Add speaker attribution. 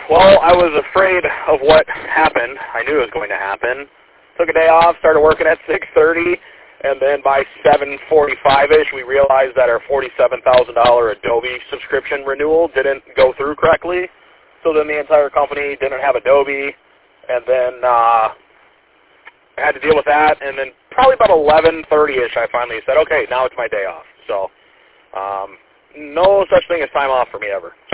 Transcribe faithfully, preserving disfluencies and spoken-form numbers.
Speaker 1: Well, I was afraid of what happened. I knew it was going to happen. Took a day off, started working at six thirty, and then by seven forty-five-ish, we realized that our forty-seven thousand dollars Adobe subscription renewal didn't go through correctly. So then the entire company didn't have Adobe, and then uh, I had to deal with that. And then probably about eleven thirty-ish, I finally said, okay, now it's my day off. So um, no such thing as time off for me ever.